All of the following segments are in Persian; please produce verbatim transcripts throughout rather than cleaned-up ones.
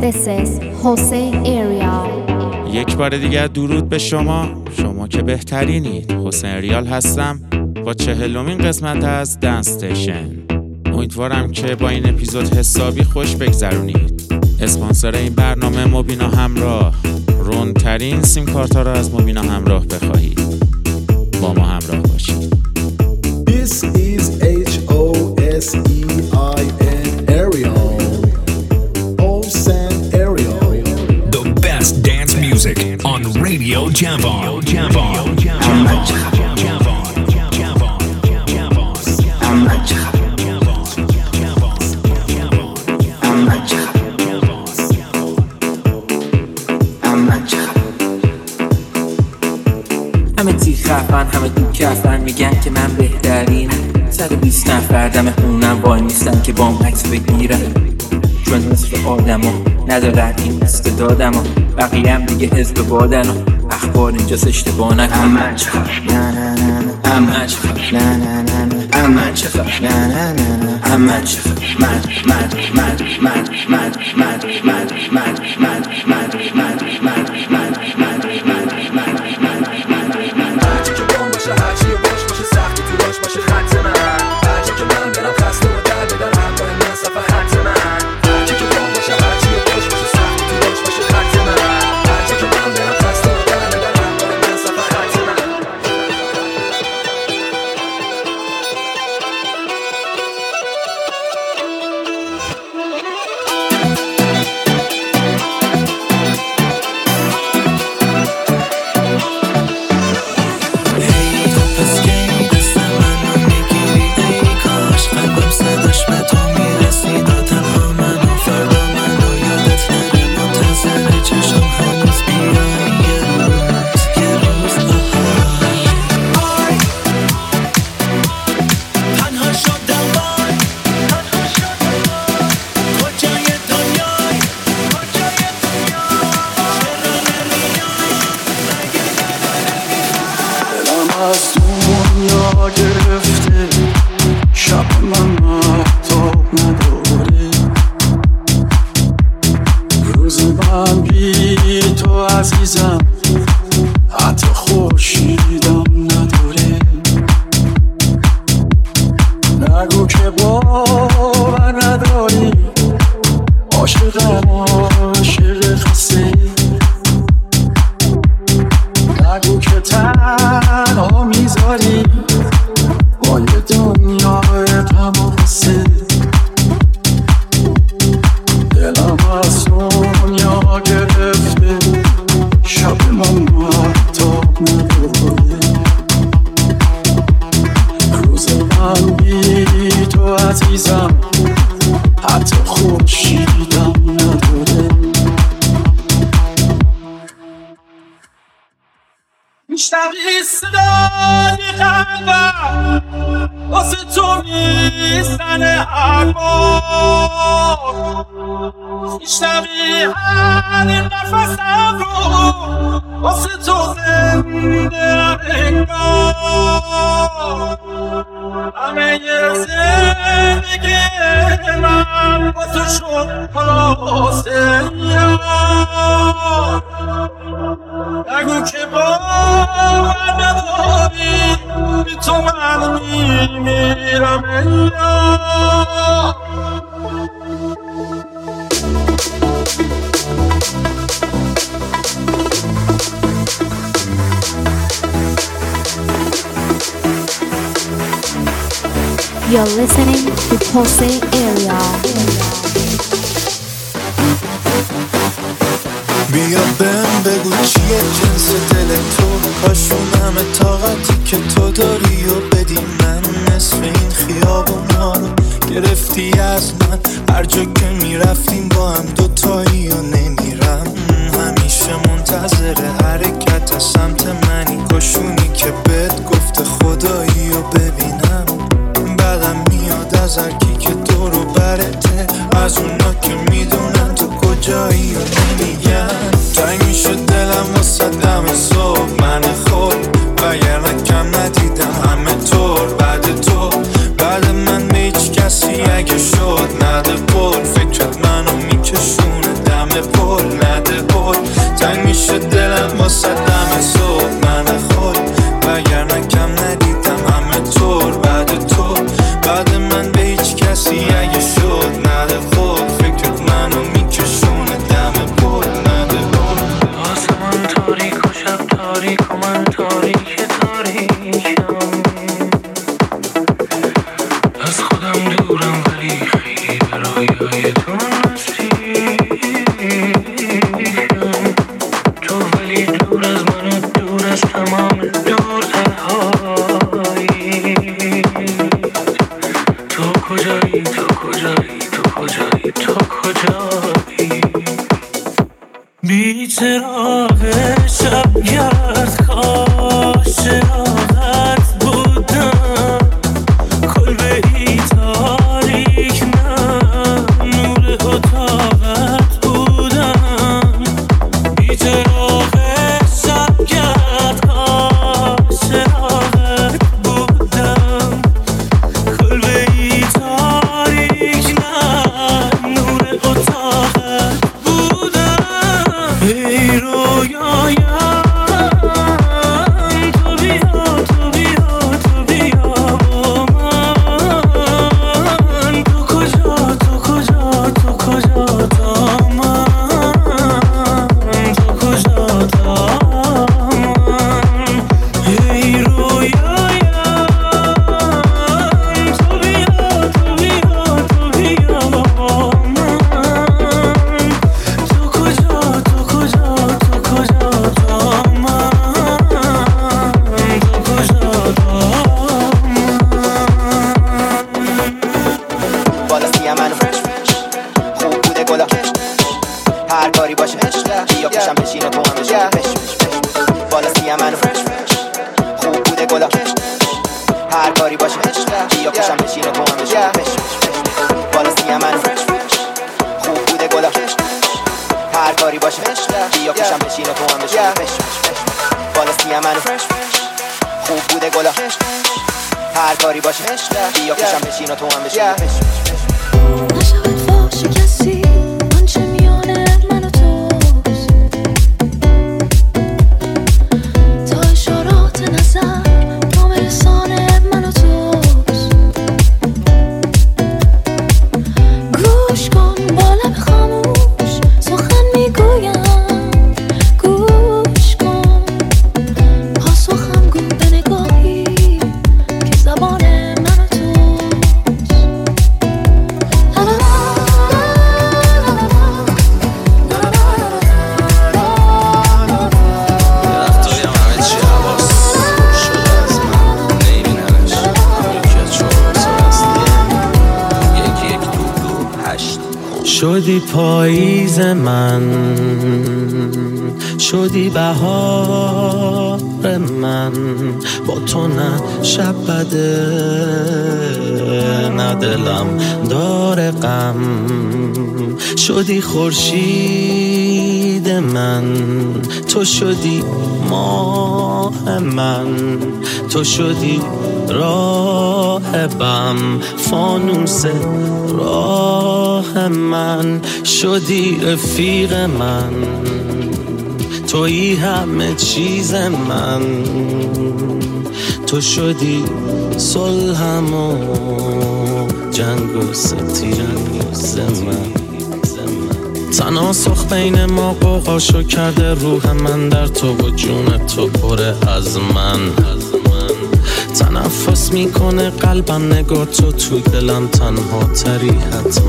This is حسین ایریال. یک بار دیگر درود به شما، شما که بهترینید. حسین ایریال هستم با چهلمین قسمت از دنس استیشن. امیدوارم که با این اپیزود حسابی خوش بگذرونید. اسپانسر این برنامه موبینا همراه. رونترین سیم کارت ها را از موبینا همراه بخواهید. با ما همراه باشید. This is H O S E I N Ariel. Hossein Ariel. The best dance music on Radio Javon. Javon. Javon. همه تیخ خفن، همه تو کفن میگن که من بهترینم. صد و بیست نفر دم خونم وای نیستن که بام عکس بگیرن، چون نصف آدم ها ندارن این استعدادم ها. بقیه هم دیگه حزب بادن ها. اخبار اینجاست اشتباه نکن. امن چخف نه نه نه نه امن چخف نه نه نه نه امن چخف نه نه نه نه امن چخف مد مد مد مد مد مد مد مد مد مد مد مد مد مد میشنوی صدای قلبم واسه تو میزنه هر بار، میشنوی هر نفسم رو واسه تو زنده انگار. همه یه زندگی من با تو شد خلاصه یار. نگو که باور نداری بی تو من میمیرم یار. You're listening to Hossein Ariel. بیا بهم بگو چیه جنس دل تو، کاشون همه طاقتی که تو داری و بدی من. نصف این خیابونا رو گرفتی از من، هر جا که میرفتیم با هم دوتایی و نمیرم. همیشه منتظر حرکت از سمت منی، کاشونی که بهت گفته خدایی و ببینم. بعدم میاد از هرکی که دورو برته، از اونا که میدونن تو کجایی و نمیگن. تنگ میشه دلم واسه دم صبح من خود، وگرنه کم ندیدم همه طور بعد تو. بعد من به هیچ کسی اگه شد نده بول، فکرت منو میکشونه دم کجایی تو کجایی تو کجایی بی چراغ شبگرد کاش چراغت بودم کلبه ای تاریک نه نور اتاقت بودم بی چراغ شبگرد کاش چراغت بودم کلبه ای تاریک نه نور اتاقت بودم ای رویایم تو بیا تو بیا تو بیا با من تو کجا تو کجا تو کجا تا من تو کجا تا من ای رویایم تو بیا تو بیا تو بیا با من تو کجا تو کجا تو کجا تا من تو کجا تا من بالا سیم منو فرش فرش خوب بوده گلا هر کاری باشه بیا پیشم بشین و تو هم بشین بالا سیم منو فرش فرش خوب بوده گلا هر کاری باشه بیا پیشم بشین و تو هم بشین بالا سیم منو فرش فرش خوب بوده گلا هر کاری باشه بیا پیشم بشین و تو هم بشین بالا سیم منو فرش فرش خوب بوده گلا هر کاری باشه بیا پیشم بشین و تو هم بشین نشود فاش کسی آنچه میان من و توست تا اشارات نظر کامل سان من و توست گوش کن با لب خاموش سخن میگویم گوش کن پاسخم گو به نگاهی که زبان من و توست شدی پاییز من شدی بهار من با تو نه شب بده نه دلم داره غم شدی خورشید من تو شدی ماه من تو شدی راهبم فانوس راه من شدی رفیق من تویی همه چیز من تو شدی صلحم و جنگ و ستیز من تناسخ بین ما قوقاشو کرده روح من در تو و جون تو پره از من تنفس میکنه قلبم نگاه تو تو دلم تنها تری حتما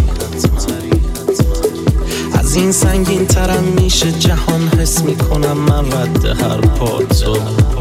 از این سنگین ترم میشه جهان حس میکنم من رد هر پا تو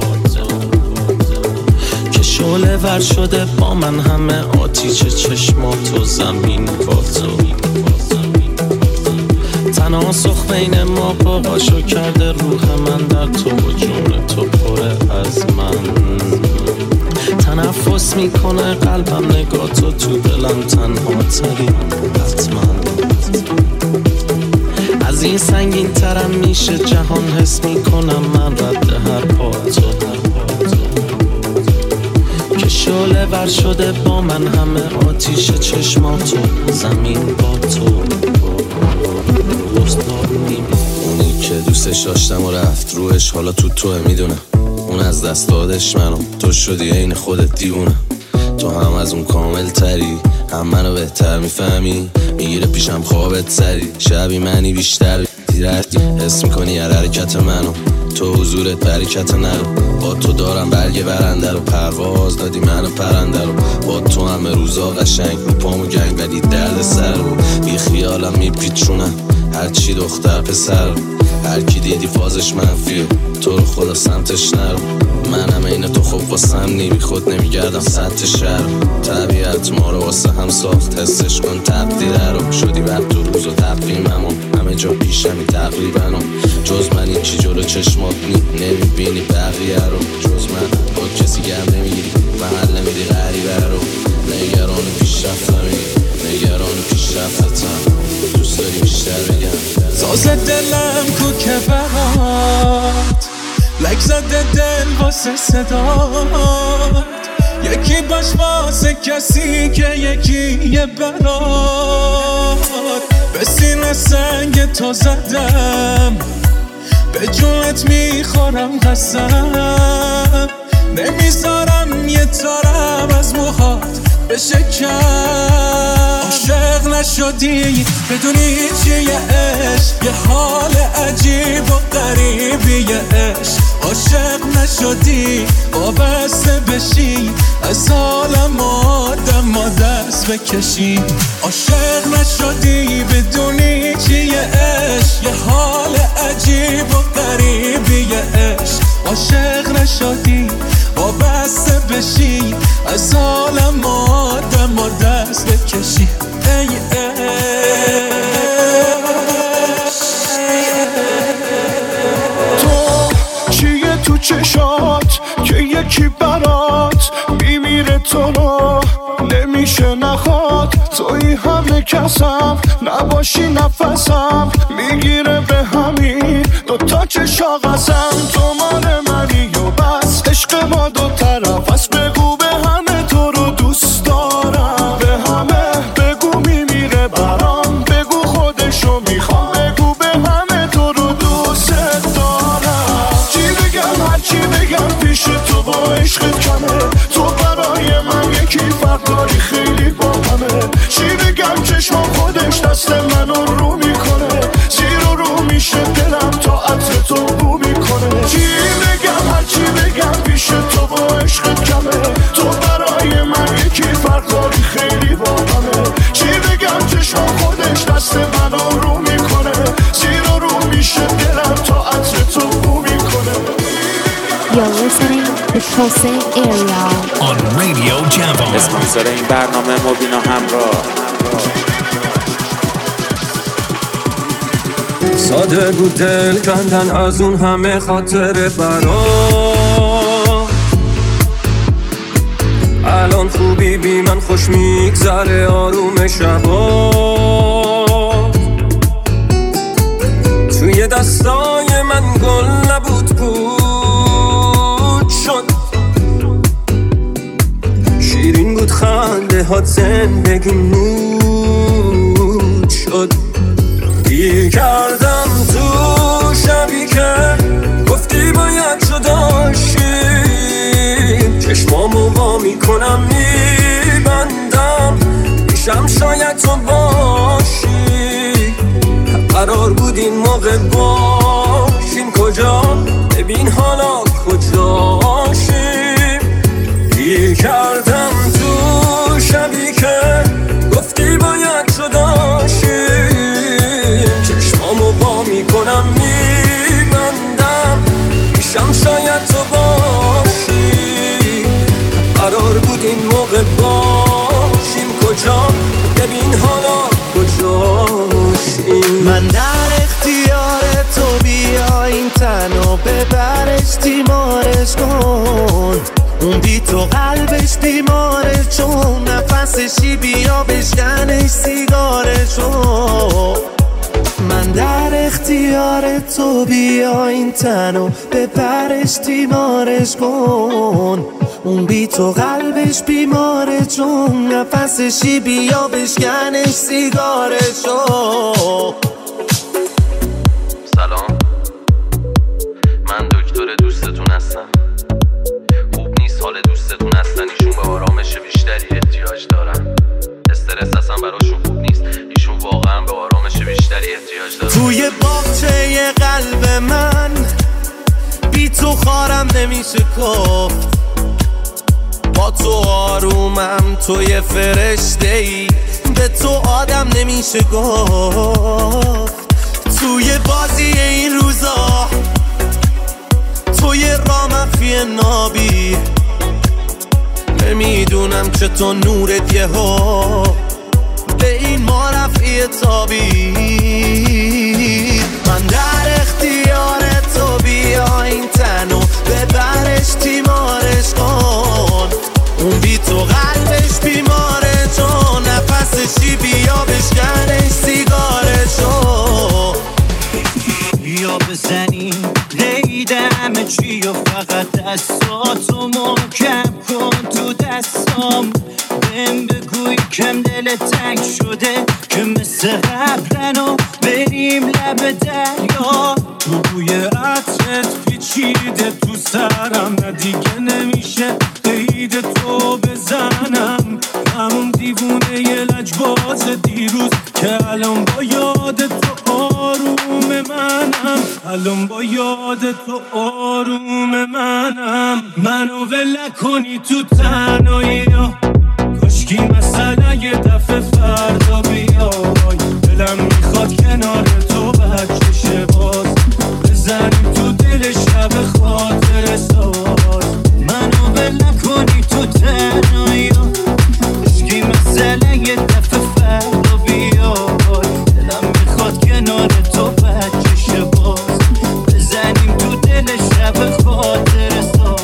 که شعله ور شده با من همه آتیش چشمات و زمین با تو تناسخ بین ما قوقاشو کرده روح من در تو و جون تو پره از من تنفس میکنه قلبم نگاه تو تو دلم تنها تری حتما از این سنگین ترم میشه جهان حس میکنم من رد هر پا تو که شعله ور شده با من همه آتیش چشماتو زمین با تو اونی که دوستش داشتم و رفت روحش حالا تو توه میدونم اون از دست دادش منو تو شدی عین خودت دیوونه تو هم از اون کامل تری هم منو بهتر میفهمی میگیره پیشم خوابت سری شبی منی بیشتر رفتی حس میکنی هر حرکت منو تو حضورت برکت نرو با تو دارم برگ برنده رو پرواز دادی منو پرنده رو با تو همه روزا قشنگ رو پامو گنگ ولی درد سر رو بی خیالم میپیچونم هرچی دختر پسر هر کی دیدی فازش منفیه، تو رو خدا سمتش نرو. منم این تو خوب واسم نیمی خود نمیگردم سطح شهر. طبیعت ما رو واسه هم ساخت، حسش کن تقدیره رو. شدی بعد تو روز و تقویممون، همه جا پیشمی تقریبنم. جز من این چی جلو چشمات نی نمیبینی بقیه رو. جز من با کسی گرم نمیگیری و حل نمیدی غریبه رو. نگران پیشرفتمی، نگران پیشرفتتم، دوست داری بیشتر بگم. ساز دلم کو که برات لک زده دل واسه صدات. یکی باش واسه کسی که یکی یه برات. به سینه سنگ تو زدم، به جونت میخورم قسم. نمیذارم یه تارم از موهات بشه کم. عاشق نشدی بدونی چیه عشق، یه حال عجیب و غریبیه عشق. عاشق نشدی وابسته بشی، از عالم آدم ها دست بکشی. عاشق نشدی بدونی چیه عشق، یه حال عجیب و غریبیه عشق. عاشق نشدی وابسته بشی، از عالم آدم ها دست بکشی. ای تو چیه تو چشات که یکی برات میمیره تو رو نمیشه نخواد. توی همه کسم نباشی نفسم میگیره به همین دوتا چشا قسم. تو مال منی و بس عشق ما دو طرف است. بگو به همه تو رو دوست دارم، به همه بگو میمیره برام. بگو خودشو میخوام، بگو به همه تو رو دوست دارم. چی بگم هر چی بگم پیش تو با عشقت کمه. تو برای من یکی فرق داری خیلی با همه. چی بگم چشم خودش دست منو رو میکنه. زیر و رو میشه دلم تا عطر تو بو میکنه. چی بگم هر چی بگم پیش تو با عشقت کمه. تو برای من یکی فرق داری خیلی با همه. چی بگم چشم خودش دست منو رو میکنه. زیر و رو میشه دلم تا عطر تو بو میکنه. You're listening to Jose Area on Radio Jambon. اسپانسر این برنامه مبینا همراه. ساده بود دل کندن از اون همه خاطر برام. الان خوبی بی من خوش میگذره آروم شبا. توی دستای من گل نبود بود شد. شیرین بود خنده هات زندگی نود شد. گیر کردم تو شبی که گفتی باید جداشیم. چشمامو وا میکنم میبندم، میشم شاید تو باشی. قرار بود این موقع باشیم کجا، ببین حالا کجاشیم. گیر کردم تو شبی که گفتی باید جداشیم. چشمامو با میکنم میبندم، میشم شاید تو باشی. قرار بود این موقع باشیم کجا، ببین حالا کجاشیم. من در اختیار تو بیا این تن و ببرش تیمارش کن. اون بی تو قلبش بیماره چون نفسشی بیا بشکنش سیگارشو. من در اختیار تو بیا این تن و ببرش تیمارش کن. اون بی تو قلبش بیماره چون نفسشی بیا بشکنش سیگارشو. سلام، من دکتر دوستتون هستم. خوب نیست حال دوستتون هستن، ایشون به آرامش بیشتری احتیاج دارن. استرس اصلا براشون خوب نیست، ایشون واقعا به آرامش بیشتری احتیاج دارن. توی باغچه قلب من بی تو خارم نمیشه گفت. با تو آرومم، توی فرشته ای، به تو آدم نمیشه گفت. توی بازی این روزا، توی رامخفی نابی، نمیدونم که تو نورت یه ها به این ما رفعی تابی. من در اختیار تو، بیا این تنو ببرش تیمارش کن، اون بی تو قلبش بیماره، چون نفسشی بیا بشکنش سیگارشو. بیا بزنی لیده همه چی و فقط دستاتو محکم کن تو دستام، بهم بگوی کم دل تنگ شده که مثل قبلنو بریم لب دریا. بوی عطرت پیچیده تو سرم، نه دیگه نمیشه قید تو بزنم، همون دیوونه یه لجباز دیروز که الان با یاد تو آروم منم، الان با یاد تو آروم منم. منو ول کنی تو تنهایی، کاشکی مثلا یه دفعه فردا بیای، دلم میخواد کنار تو بچه شه باز، بزنیم تو دل شب خاطر ساز. منو ول کنی تو تنهایی، کاشکی مثلا یه دفعه فردا بیای، دلم میخواد کنار تو بچه شه باز، بزنیم تو دل شب خاطر ساز.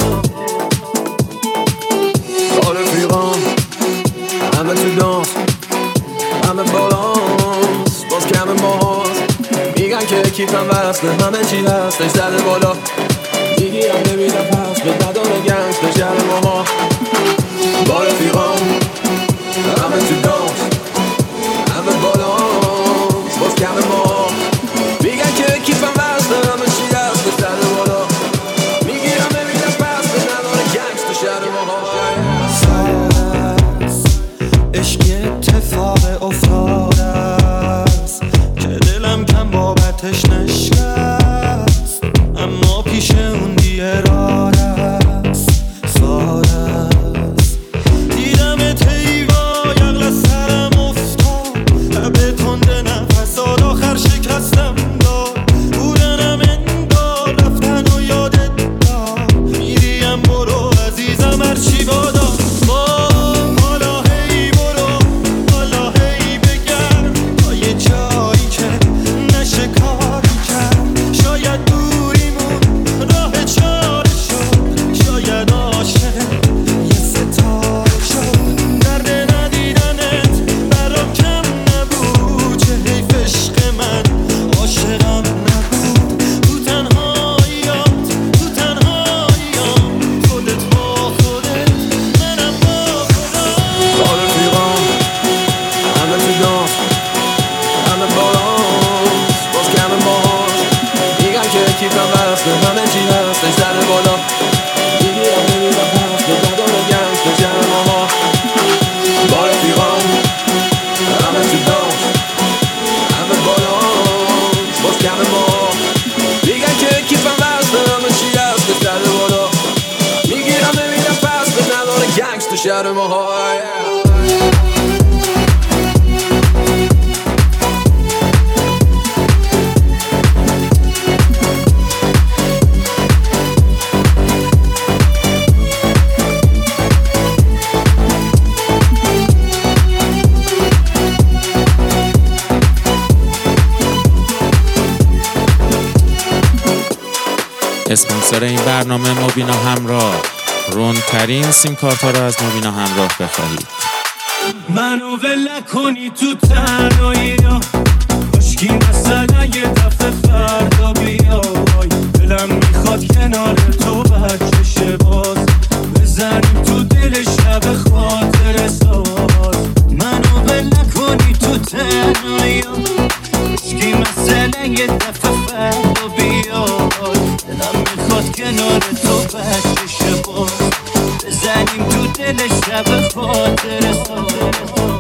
همه تو دانس، همه بالانس، باز کم باز میگن که کیفم ورسته، همه چی هستش زده بالا، میگیرم نمیدم پس به نداره گنج به شهر ماها. با رفیقام همه تو دانس، همه بالانس، باز کم باز میگن که کیفم ورسته، همه چی هستش زده بالا، میگیرم نمیدم پس به نداره گنج به شهر ماها. عشقی اتفاق افتاده است که دلم کم بابتش نشکست، اما پیش اون بیرار است، ساده است. دیدم تیوا یقل سرم افتاد، لبه تنده نفسات آخر شکستم داد، بودنم اندار رفتن و یادت داد، میریم برو عزیزم هرچی بادا. شهر ماهای اسپانسر این برنامه مبینا همراه. رونترین سیم کارت ها را از مبینا همراه بخواهید. منو ول کنی تو تنهایی، کاشکی مثلا یه دفعه فردا بیای، دلم میخواد کنار تو بچه شه باز، بزنیم تو دل شب خاطر ساز. منو ول کنی تو تنهایی، کاشکی مثلا یه دفعه فردا بیای، دلم میخواد کنار تو بچه شه باز، بزنیم تو دل شب خاطر ساز.